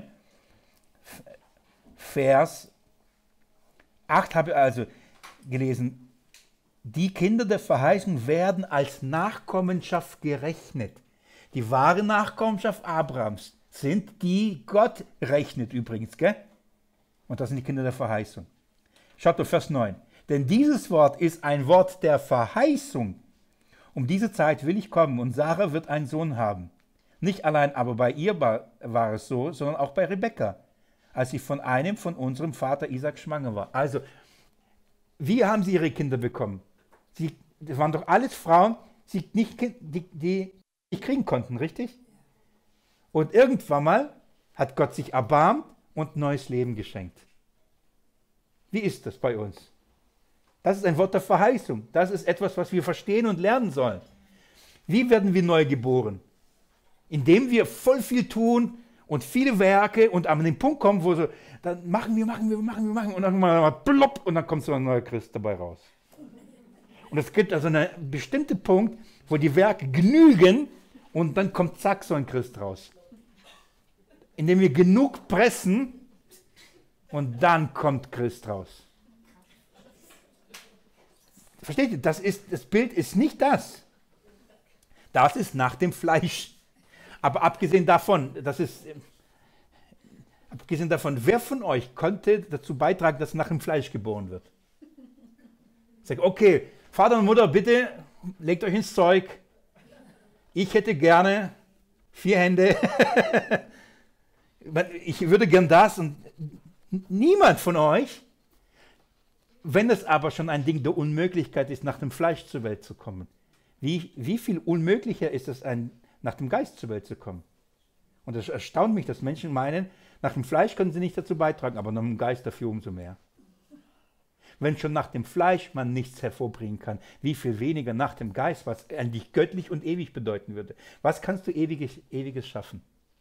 Vers 8 habe ich also gelesen. Die Kinder der Verheißung werden als Nachkommenschaft gerechnet. Die wahre Nachkommenschaft Abrahams sind, die Gott rechnet übrigens, gell? Und das sind die Kinder der Verheißung. Schaut auf Vers 9. Denn dieses Wort ist ein Wort der Verheißung. Um diese Zeit will ich kommen und Sarah wird einen Sohn haben. Nicht allein aber bei ihr war es so, sondern auch bei Rebekka, als sie von einem von unserem Vater Isaac schwanger war. Also, wie haben sie ihre Kinder bekommen? Das waren doch alles Frauen, die nicht kriegen konnten, richtig? Und irgendwann mal hat Gott sich erbarmt und neues Leben geschenkt. Wie ist das bei uns? Das ist ein Wort der Verheißung. Das ist etwas, was wir verstehen und lernen sollen. Wie werden wir neu geboren? Indem wir voll viel tun und viele Werke und an den Punkt kommen, wo so, dann machen wir und dann mal plopp und dann kommt so ein neuer Christ dabei raus. Und es gibt also einen bestimmten Punkt, wo die Werke genügen und dann kommt zack so ein Christ raus. Indem wir genug pressen und dann kommt Christ raus. Versteht ihr? Das Bild ist nicht das. Das ist nach dem Fleisch. Aber abgesehen davon, wer von euch konnte dazu beitragen, dass nach dem Fleisch geboren wird? Sag, okay, Vater und Mutter, bitte legt euch ins Zeug. Ich hätte gerne 4 Hände. Ich würde gern das und niemand von euch. Wenn es aber schon ein Ding der Unmöglichkeit ist, nach dem Fleisch zur Welt zu kommen, wie viel unmöglicher ist es, nach dem Geist zur Welt zu kommen? Und es erstaunt mich, dass Menschen meinen, nach dem Fleisch können sie nicht dazu beitragen, aber nach dem Geist dafür umso mehr. Wenn schon nach dem Fleisch man nichts hervorbringen kann, wie viel weniger nach dem Geist, was eigentlich göttlich und ewig bedeuten würde. Was kannst du Ewiges schaffen?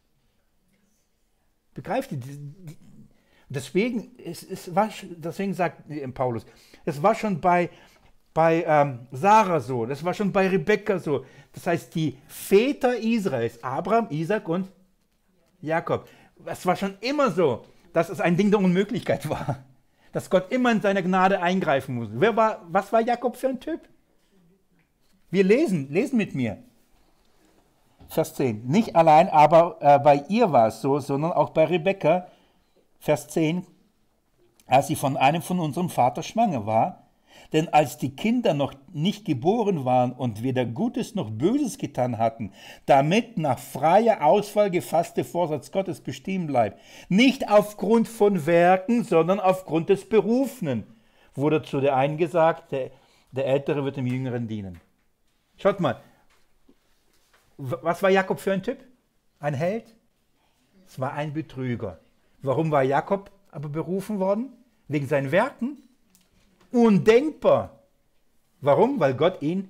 Begreift ihr? Deswegen sagt Paulus, es war schon bei Sarah so, das war schon bei Rebekka so. Das heißt, die Väter Israels, Abraham, Isaac und Jakob, es war schon immer so, dass es ein Ding der Unmöglichkeit war. Dass Gott immer in seiner Gnade eingreifen muss. Was war Jakob für ein Typ? Wir lesen mit mir. Vers 10. Nicht allein, aber bei ihr war es so, sondern auch bei Rebekka. Vers 10, als sie von einem von unserem Vater schwanger war. Denn als die Kinder noch nicht geboren waren und weder Gutes noch Böses getan hatten, damit nach freier Auswahl gefasste Vorsatz Gottes bestehen bleibt, nicht aufgrund von Werken, sondern aufgrund des Berufenen, wurde zu der einen gesagt, der Ältere wird dem Jüngeren dienen. Schaut mal, was war Jakob für ein Typ? Ein Held? Es war ein Betrüger. Warum war Jakob aber berufen worden? Wegen seinen Werken? Undenkbar. Warum? Weil Gott ihn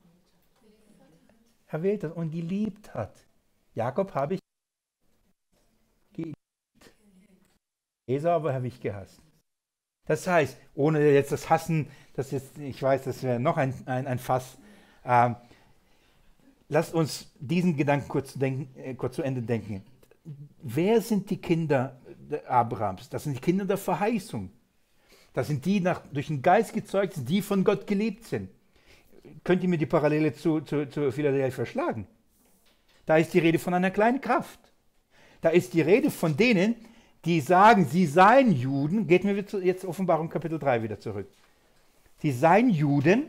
erwählt hat und geliebt hat. Jakob habe ich geliebt. Esau aber habe ich gehasst. Das heißt, ohne jetzt das Hassen, ich weiß, das wäre noch ein Fass. Lasst uns diesen Gedanken kurz zu Ende denken. wer sind die Kinder Abrahams? Das sind die Kinder der Verheißung. Das sind die durch den Geist gezeugt sind, die von Gott geliebt sind. Könnt ihr mir die Parallele zu Philadelphia schlagen? Da ist die Rede von einer kleinen Kraft. Da ist die Rede von denen, die sagen, sie seien Juden. Geht mir jetzt Offenbarung Kapitel 3 wieder zurück. Sie seien Juden.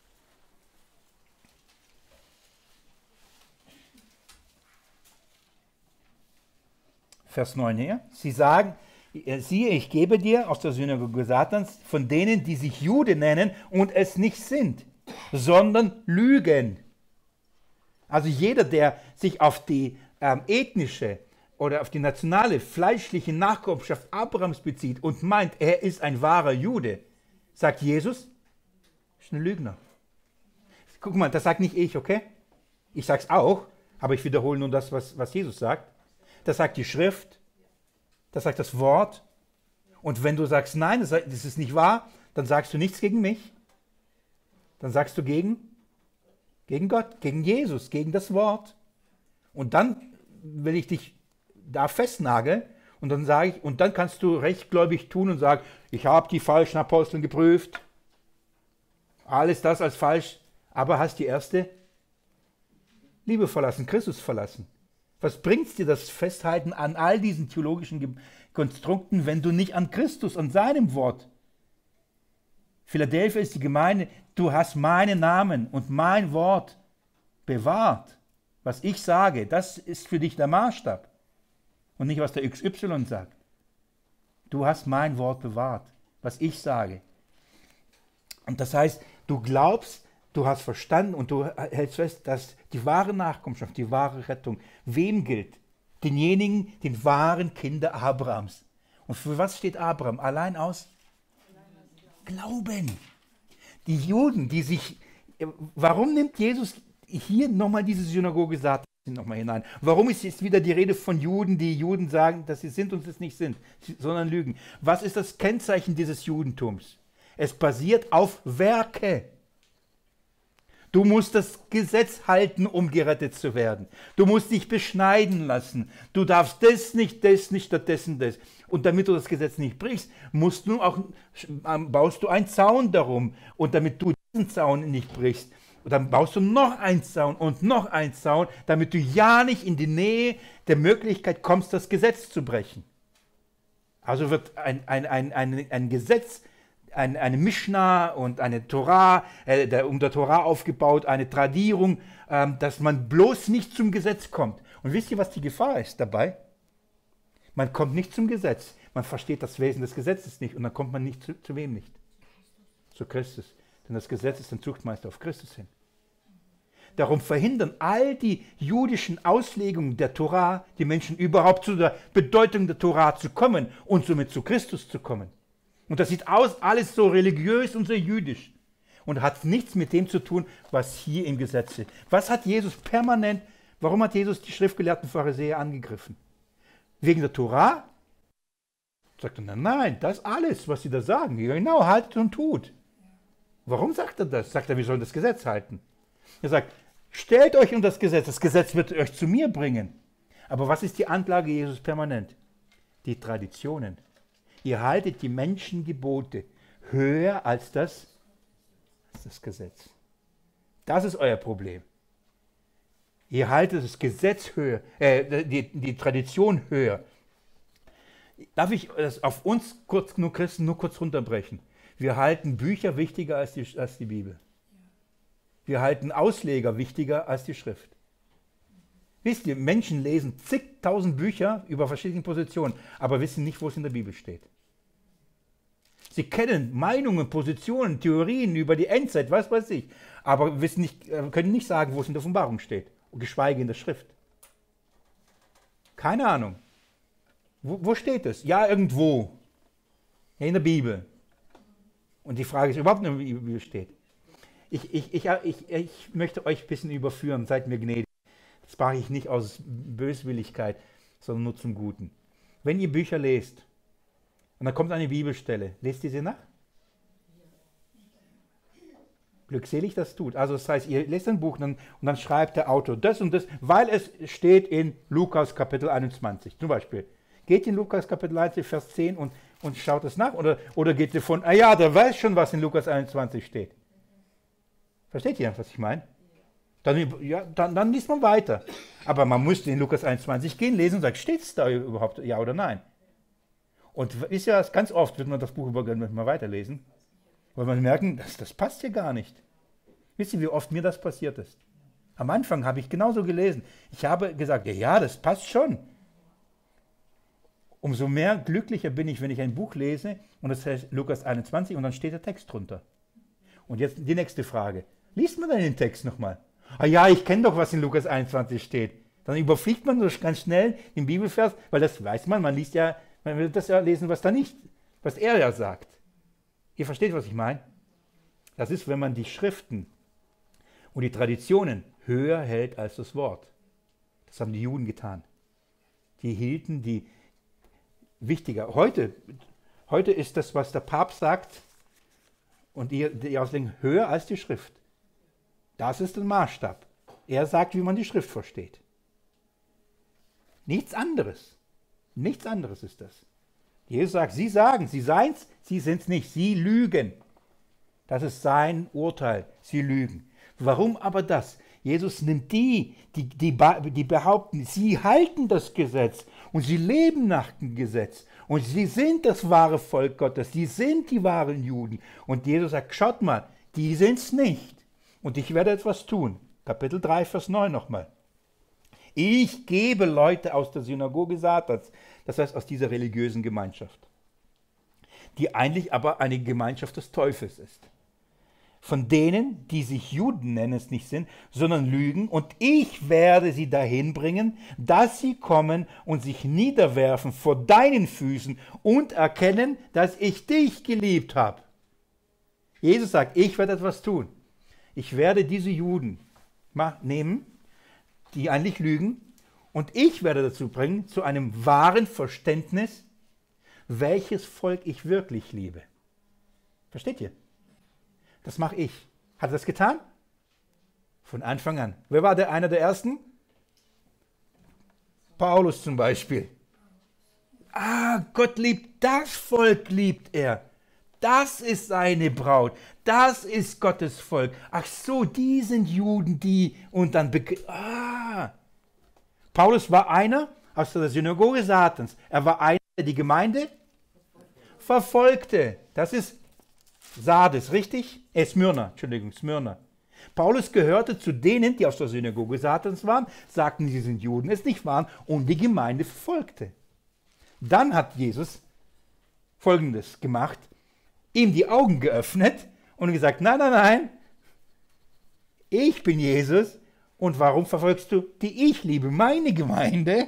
Vers 9 her. Sie sagen, siehe, ich gebe dir aus der Synagoge Satans von denen, die sich Juden nennen und es nicht sind, sondern lügen. Also jeder, der sich auf die ethnische oder auf die nationale, fleischliche Nachkommenschaft Abrahams bezieht und meint, er ist ein wahrer Jude, sagt Jesus, ist ein Lügner. Guck mal, das sagt nicht ich, okay? Ich sage es auch, aber ich wiederhole nur das, was Jesus sagt. Das sagt die Schrift, das sagt das Wort. Und wenn du sagst, nein, das ist nicht wahr, dann sagst du nichts gegen mich. Dann sagst du gegen Gott, gegen Jesus, gegen das Wort. Und dann will ich dich da festnageln und dann sage ich, und dann kannst du rechtgläubig tun und sagen, ich habe die falschen Aposteln geprüft. Alles das als falsch, aber hast die erste Liebe verlassen, Christus verlassen. Was bringt dir das Festhalten an all diesen theologischen Konstrukten, wenn du nicht an Christus, an seinem Wort? Philadelphia ist die Gemeinde, du hast meinen Namen und mein Wort bewahrt. Was ich sage, das ist für dich der Maßstab. Und nicht, was der XY sagt. Du hast mein Wort bewahrt, was ich sage. Und das heißt, du glaubst, du hast verstanden und du hältst fest, dass die wahre Nachkommenschaft, die wahre Rettung, wem gilt? Denjenigen, den wahren Kinder Abrahams. Und für was steht Abraham? Allein aus Glauben. Die Juden, die sich, warum nimmt Jesus hier nochmal diese Synagoge Satans nochmal hinein? Warum ist jetzt wieder die Rede von Juden, die Juden sagen, dass sie sind und es nicht sind, sondern lügen? Was ist das Kennzeichen dieses Judentums? Es basiert auf Werke. Du musst das Gesetz halten, um gerettet zu werden. Du musst dich beschneiden lassen. Du darfst das nicht, stattdessen das. Und damit du das Gesetz nicht brichst, baust du einen Zaun darum. Und damit du diesen Zaun nicht brichst, dann baust du noch einen Zaun und noch einen Zaun, damit du ja nicht in die Nähe der Möglichkeit kommst, das Gesetz zu brechen. Also wird ein Gesetz, eine Mishnah und eine Torah, um der Torah aufgebaut, eine Tradierung, dass man bloß nicht zum Gesetz kommt. Und wisst ihr, was die Gefahr ist dabei? Man kommt nicht zum Gesetz, man versteht das Wesen des Gesetzes nicht und dann kommt man nicht zu wem nicht? Zu Christus. Denn das Gesetz ist ein Zuchtmeister auf Christus hin. Darum verhindern all die jüdischen Auslegungen der Torah, die Menschen überhaupt zu der Bedeutung der Torah zu kommen und somit zu Christus zu kommen. Und das sieht aus, alles so religiös und so jüdisch. Und hat nichts mit dem zu tun, was hier im Gesetz steht. Was hat Jesus permanent, warum hat Jesus die schriftgelehrten Pharisäer angegriffen? Wegen der Torah? Sagt er, nein, das alles, was sie da sagen, genau, haltet und tut. Warum sagt er das? Sagt er, wir sollen das Gesetz halten. Er sagt, stellt euch unter das Gesetz wird euch zu mir bringen. Aber was ist die Anklage Jesus permanent? Die Traditionen. Ihr haltet die Menschengebote höher als das Gesetz. Das ist euer Problem. Ihr haltet das Gesetz höher, die Tradition höher. Darf ich das auf uns Christen nur kurz runterbrechen? Wir halten Bücher wichtiger als die Bibel. Wir halten Ausleger wichtiger als die Schrift. Wisst ihr, Menschen lesen zigtausend Bücher über verschiedene Positionen, aber wissen nicht, wo es in der Bibel steht. Sie kennen Meinungen, Positionen, Theorien über die Endzeit, was weiß ich, aber können nicht sagen, wo es in der Offenbarung steht, geschweige in der Schrift. Keine Ahnung. Wo steht es? Ja, irgendwo. Ja, in der Bibel. Und die Frage ist überhaupt nicht, wie die Bibel steht. Ich möchte euch ein bisschen überführen, seid mir gnädig. Das mache ich nicht aus Böswilligkeit, sondern nur zum Guten. Wenn ihr Bücher lest und dann kommt eine Bibelstelle, lest ihr sie nach? Glückselig das tut. Also das heißt, ihr lest ein Buch und dann schreibt der Autor das und das, weil es steht in Lukas Kapitel 21 zum Beispiel. Geht in Lukas Kapitel 1, Vers 10 und schaut es nach. Oder geht ihr von, ja, der weiß schon, was in Lukas 21 steht. Versteht ihr, was ich meine? Dann liest man weiter. Aber man müsste in Lukas 21 gehen, lesen und sagen, steht es da überhaupt, ja oder nein? Und ist ja ganz oft, wird man das Buch mal weiterlesen, weil man merken, das passt hier gar nicht. Wisst ihr, wie oft mir das passiert ist? Am Anfang habe ich genauso gelesen. Ich habe gesagt, ja, das passt schon. Umso mehr glücklicher bin ich, wenn ich ein Buch lese und das heißt Lukas 21 und dann steht der Text drunter. Und jetzt die nächste Frage. Liest man dann den Text nochmal? Ah ja, ich kenne doch, was in Lukas 21 steht. Dann überfliegt man so ganz schnell den Bibelvers, weil das weiß man will das ja lesen, was er ja sagt. Ihr versteht, was ich meine? Das ist, wenn man die Schriften und die Traditionen höher hält als das Wort. Das haben die Juden getan. Die hielten die wichtiger. Heute ist das, was der Papst sagt, und die auslegen, höher als die Schrift. Das ist der Maßstab. Er sagt, wie man die Schrift versteht. Nichts anderes. Nichts anderes ist das. Jesus sagt, sie sagen, sie seien's, sie sind's nicht. Sie lügen. Das ist sein Urteil. Sie lügen. Warum aber das? Jesus nimmt die behaupten, sie halten das Gesetz und sie leben nach dem Gesetz. Und sie sind das wahre Volk Gottes, die sind die wahren Juden. Und Jesus sagt, schaut mal, die sind's nicht. Und ich werde etwas tun. Kapitel 3, Vers 9 nochmal. Ich gebe Leute aus der Synagoge Satans, das heißt aus dieser religiösen Gemeinschaft, die eigentlich aber eine Gemeinschaft des Teufels ist. Von denen, die sich Juden nennen, es nicht sind, sondern lügen, und ich werde sie dahin bringen, dass sie kommen und sich niederwerfen vor deinen Füßen und erkennen, dass ich dich geliebt habe. Jesus sagt, ich werde etwas tun. Ich werde diese Juden nehmen, die eigentlich lügen, und ich werde dazu bringen, zu einem wahren Verständnis, welches Volk ich wirklich liebe. Versteht ihr? Das mache ich. Hat er das getan? Von Anfang an. Wer war einer der Ersten? Paulus zum Beispiel. Gott liebt, das Volk liebt er. Das ist seine Braut. Das ist Gottes Volk. Ach so, die sind Juden, die. Und dann, Paulus war einer aus der Synagoge Satans. Er war einer, der die Gemeinde verfolgte. Das ist Sardes, richtig? Smyrna. Paulus gehörte zu denen, die aus der Synagoge Satans waren, sagten, sie sind Juden, es nicht waren, und die Gemeinde verfolgte. Dann hat Jesus Folgendes gemacht, ihm die Augen geöffnet und gesagt, nein, ich bin Jesus, und warum verfolgst du die ich liebe, meine Gemeinde?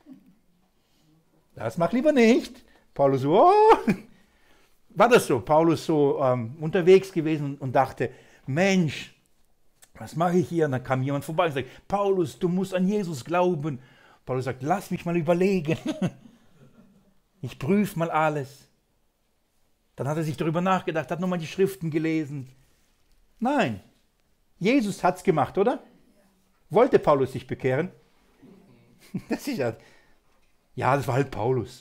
Das mach lieber nicht. Paulus so, war das so? Paulus so unterwegs gewesen und dachte, Mensch, was mache ich hier? Und dann kam jemand vorbei und sagte, Paulus, du musst an Jesus glauben. Paulus sagt, lass mich mal überlegen. Ich prüfe mal alles. Dann hat er sich darüber nachgedacht, hat nochmal die Schriften gelesen. Nein, Jesus hat es gemacht, oder? Wollte Paulus sich bekehren? Das ist ja, das war halt Paulus.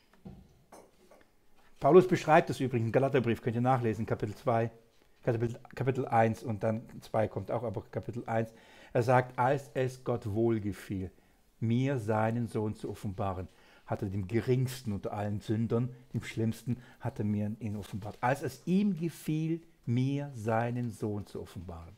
Paulus beschreibt das übrigens im Galaterbrief, könnt ihr nachlesen, Kapitel 2, Kapitel 1 und dann 2 kommt auch, aber Kapitel 1. Er sagt, als es Gott wohlgefiel, mir seinen Sohn zu offenbaren, hat er dem geringsten unter allen Sündern, dem schlimmsten, hat er mir ihn offenbart. Als es ihm gefiel, mir seinen Sohn zu offenbaren.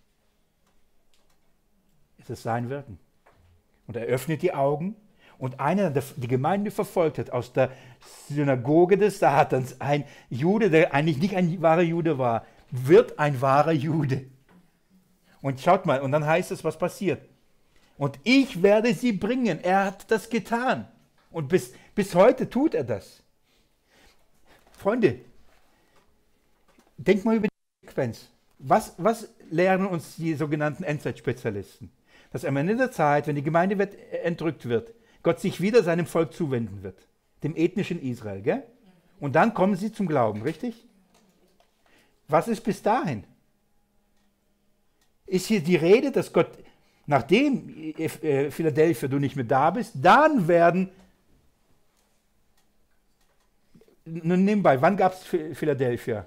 Ist es sein Wirken. Und er öffnet die Augen. Und einer, der die Gemeinde verfolgt hat, aus der Synagoge des Satans, ein Jude, der eigentlich nicht ein wahrer Jude war, wird ein wahrer Jude. Und schaut mal, und dann heißt es, was passiert. Und ich werde sie bringen. Er hat das getan. Und bis heute tut er das. Freunde, denkt mal über die Konsequenz. Was lernen uns die sogenannten Endzeitspezialisten? Dass am Ende der Zeit, wenn die Gemeinde entrückt wird, Gott sich wieder seinem Volk zuwenden wird, dem ethnischen Israel, gell? Und dann kommen sie zum Glauben, richtig? Was ist bis dahin? ist hier die Rede, dass Gott, nachdem Philadelphia du nicht mehr da bist, dann werden, nun nebenbei, wann gab es Philadelphia?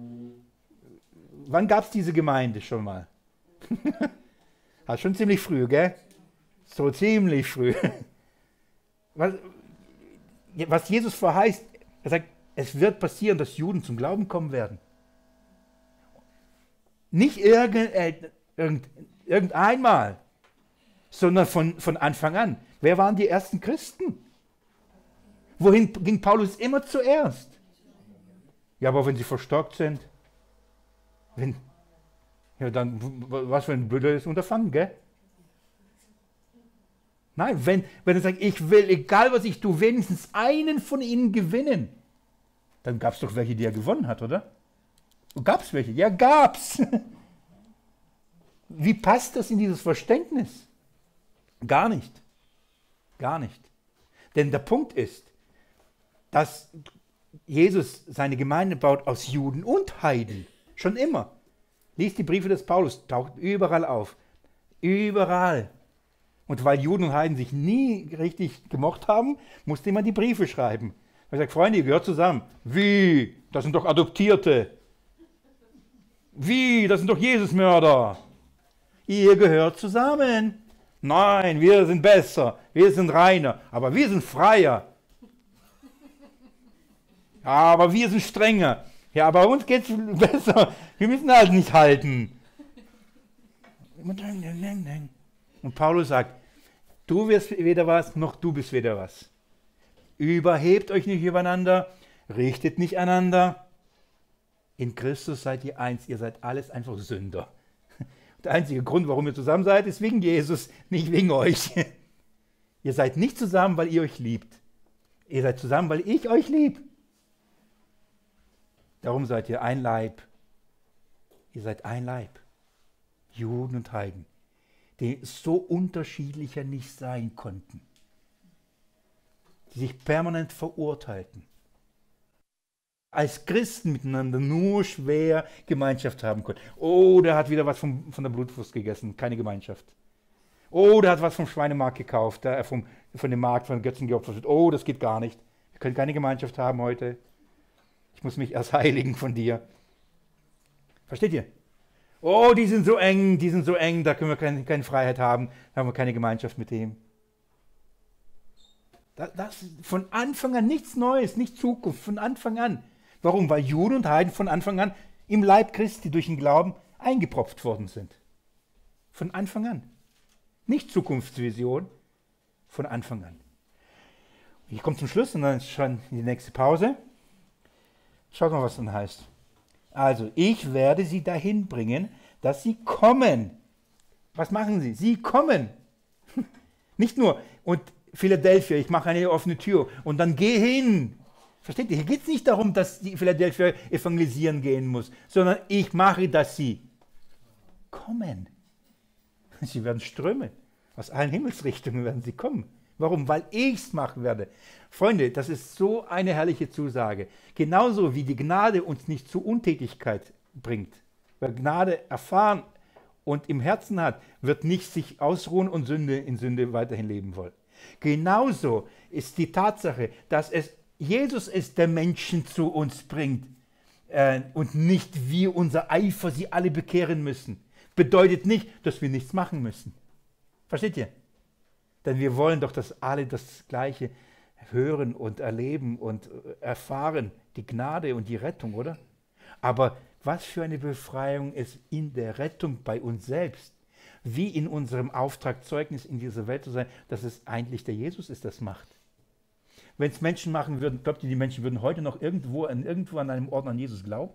Wann gab es diese Gemeinde schon mal? Schon ziemlich früh, gell? So ziemlich früh. Was Jesus verheißt, er sagt, es wird passieren, dass Juden zum Glauben kommen werden. Nicht irgendeinmal, sondern von Anfang an. Wer waren die ersten Christen? Wohin ging Paulus immer zuerst? Ja, aber wenn sie verstockt sind, ja, dann was für ein blödes Unterfangen, gell? Nein, wenn er sagt, ich will, egal was ich tue, wenigstens einen von ihnen gewinnen, dann gab es doch welche, die er gewonnen hat, oder? Gab es welche? Ja, gab's. Wie passt das in dieses Verständnis? Gar nicht. Gar nicht. Denn der Punkt ist, dass Jesus seine Gemeinde baut aus Juden und Heiden. Schon immer. Lies die Briefe des Paulus, taucht überall auf. Überall. Und weil Juden und Heiden sich nie richtig gemocht haben, musste man die Briefe schreiben. Er sagt, Freunde, ihr gehört zusammen. Wie? Das sind doch Adoptierte. Wie? Das sind doch Jesusmörder. Ihr gehört zusammen. Nein, wir sind besser. Wir sind reiner. Aber wir sind freier. Aber wir sind strenger. Ja, aber uns geht es besser. Wir müssen halt nicht halten. Und Paulus sagt, du wirst weder was, noch du bist weder was. Überhebt euch nicht übereinander, richtet nicht einander. In Christus seid ihr eins, ihr seid alles einfach Sünder. Der einzige Grund, warum ihr zusammen seid, ist wegen Jesus, nicht wegen euch. Ihr seid nicht zusammen, weil ihr euch liebt. Ihr seid zusammen, weil ich euch liebe. Darum seid ihr ein Leib. Ihr seid ein Leib. Juden und Heiden, die so unterschiedlicher nicht sein konnten. Die sich permanent verurteilten. Als Christen miteinander nur schwer Gemeinschaft haben konnten. Oh, der hat wieder was von der Blutwurst gegessen, keine Gemeinschaft. Oh, der hat was vom Schweinemarkt gekauft, von dem Markt, von den Götzen geopfert wird. Oh, das geht gar nicht. Wir können keine Gemeinschaft haben heute. Ich muss mich erst heiligen von dir. Versteht ihr? Oh, die sind so eng, da können wir keine Freiheit haben, da haben wir keine Gemeinschaft mit dem. Das ist von Anfang an nichts Neues, nicht Zukunft, von Anfang an. Warum? Weil Juden und Heiden von Anfang an im Leib Christi durch den Glauben eingepropft worden sind. Von Anfang an. Nicht Zukunftsvision, von Anfang an. Ich komme zum Schluss und dann ist schon die nächste Pause. Schaut mal, was dann heißt. Also, ich werde sie dahin bringen, dass sie kommen. Was machen sie? Sie kommen. Nicht nur, und Philadelphia, ich mache eine offene Tür und dann geh hin. Versteht ihr? Hier geht es nicht darum, dass die Philadelphia evangelisieren gehen muss, sondern ich mache, dass sie kommen. Sie werden strömen. Aus allen Himmelsrichtungen werden sie kommen. Warum? Weil ich es machen werde. Freunde, das ist so eine herrliche Zusage. Genauso wie die Gnade uns nicht zu Untätigkeit bringt. Wer Gnade erfahren und im Herzen hat, wird nicht sich ausruhen und in Sünde weiterhin leben wollen. Genauso ist die Tatsache, dass es Jesus ist, der Menschen zu uns bringt und nicht wir unser Eifer sie alle bekehren müssen. Bedeutet nicht, dass wir nichts machen müssen. Versteht ihr? Denn wir wollen doch, dass alle das Gleiche hören und erleben und erfahren, die Gnade und die Rettung, oder? Aber was für eine Befreiung ist in der Rettung bei uns selbst, wie in unserem Auftrag Zeugnis in dieser Welt zu sein, dass es eigentlich der Jesus ist, das macht. Wenn es Menschen machen würden, glaubt ihr, die Menschen würden heute noch irgendwo an einem Ort an Jesus glauben?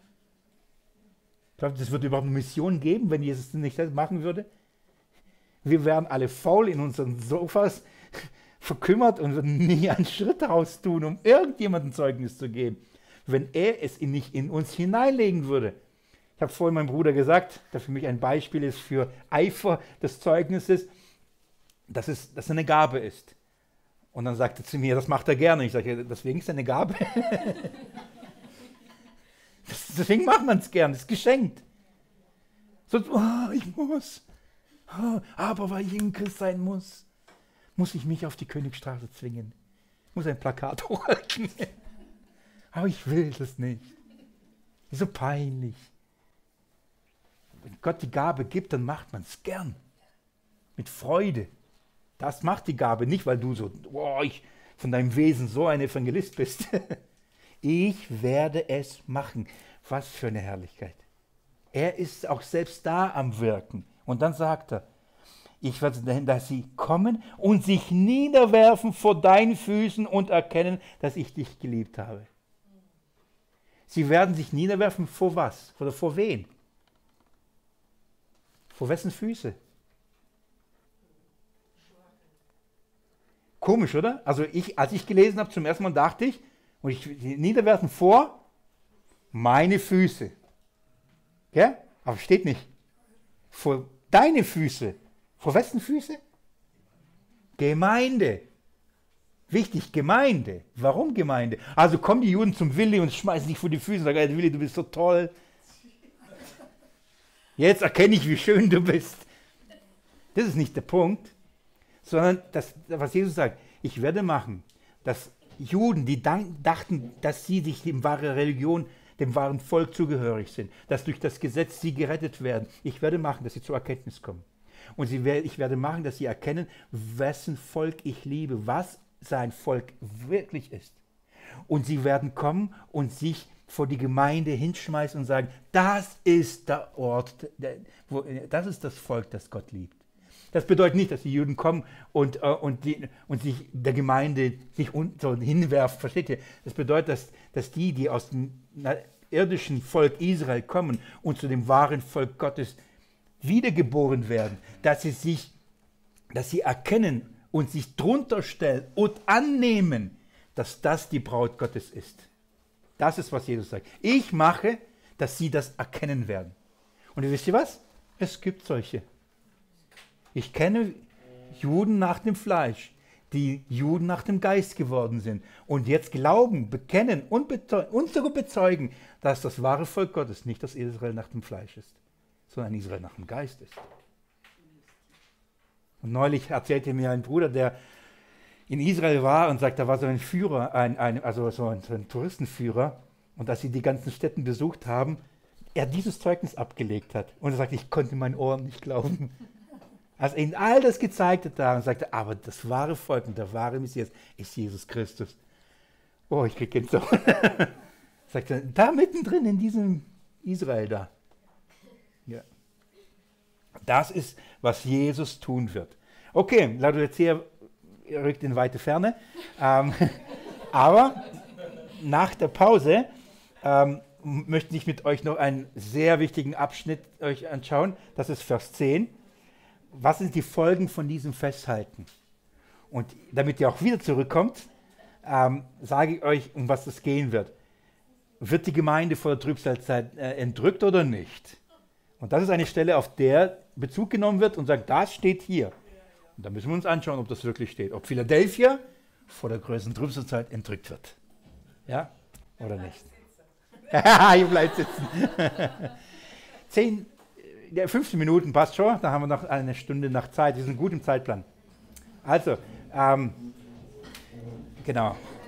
Glaubt ihr, es würde überhaupt eine Mission geben, wenn Jesus es nicht machen würde? Wir wären alle faul in unseren Sofas, verkümmert und würden nie einen Schritt raus tun, um irgendjemandem Zeugnis zu geben, wenn er es nicht in uns hineinlegen würde. Ich habe vorhin meinem Bruder gesagt, der für mich ein Beispiel ist für Eifer des Zeugnisses, dass es eine Gabe ist. Und dann sagte er zu mir, das macht er gerne. Ich sage, deswegen ist es eine Gabe. Deswegen macht man es gern, es ist geschenkt. Sonst, ich muss. Aber weil ich ein Christ sein muss, muss ich mich auf die Königstraße zwingen. Ich muss ein Plakat hochhalten. Aber ich will das nicht. Ist so peinlich. Wenn Gott die Gabe gibt, dann macht man es gern. Mit Freude. Das macht die Gabe nicht, weil du so, von deinem Wesen so ein Evangelist bist. Ich werde es machen. Was für eine Herrlichkeit. Er ist auch selbst da am Wirken. Und dann sagt er, ich werde, dass sie kommen und sich niederwerfen vor deinen Füßen und erkennen, dass ich dich geliebt habe. Sie werden sich niederwerfen vor was? Oder vor wen? Vor wessen Füße? Komisch, oder? Also als ich gelesen habe, zum ersten Mal dachte ich, und ich niederwerfen vor meine Füße. Ja? Aber steht nicht. Vor deine Füße. Vor wessen Füße? Gemeinde. Wichtig, Gemeinde. Warum Gemeinde? Also kommen die Juden zum Willi und schmeißen sich vor die Füße und sagen, hey, Willi, du bist so toll. Jetzt erkenne ich, wie schön du bist. Das ist nicht der Punkt, sondern das, was Jesus sagt, ich werde machen, dass Juden, die dachten, dass sie sich dem wahren Religion, dem wahren Volk zugehörig sind, dass durch das Gesetz sie gerettet werden. Ich werde machen, dass sie zur Erkenntnis kommen. Und ich werde machen, dass sie erkennen, wessen Volk ich liebe, was sein Volk wirklich ist. Und sie werden kommen und sich vor die Gemeinde hinschmeißen und sagen, das ist der Ort, das ist das Volk, das Gott liebt. Das bedeutet nicht, dass die Juden kommen und sich der Gemeinde so hinwerfen, versteht ihr? Das bedeutet, dass die aus dem irdischen Volk Israel kommen und zu dem wahren Volk Gottes wiedergeboren werden, dass sie erkennen und sich drunter stellen und annehmen, dass das die Braut Gottes ist. Das ist, was Jesus sagt. Ich mache, dass sie das erkennen werden. Und wisst ihr was? Es gibt solche. Ich kenne Juden nach dem Fleisch, die Juden nach dem Geist geworden sind und jetzt glauben, bekennen und sogar bezeugen, dass das wahre Volk Gottes nicht das Israel nach dem Fleisch ist, sondern Israel nach dem Geist ist. Und neulich erzählte mir ein Bruder, der in Israel war und sagt, da war so ein Führer, so ein Touristenführer, und als sie die ganzen Städte besucht haben, er dieses Zeugnis abgelegt hat. Und er sagt, ich konnte meinen Ohren nicht glauben. Als er ihnen all das gezeigt hat da und sagte, aber das wahre Volk und der wahre Messias ist Jesus Christus. Oh, ich kriege Gänsehaut. Sagt er, da mittendrin in diesem Israel da. Ja. Das ist, was Jesus tun wird. Okay, Laodicea rückt in weite Ferne. Aber nach der Pause möchte ich mit euch noch einen sehr wichtigen Abschnitt euch anschauen. Das ist Vers 10. Was sind die Folgen von diesem Festhalten? Und damit ihr auch wieder zurückkommt, sage ich euch, um was es gehen wird. Wird die Gemeinde vor der Trübsalzeit entrückt oder nicht? Und das ist eine Stelle, auf der Bezug genommen wird und sagt, das steht hier. Und da müssen wir uns anschauen, ob das wirklich steht. Ob Philadelphia vor der größten Trübsalzeit entrückt wird. Ja? Oder nicht? Ihr bleibt sitzen. 15 Minuten passt schon, da haben wir noch eine Stunde nach Zeit. Wir sind gut im Zeitplan. Also, genau.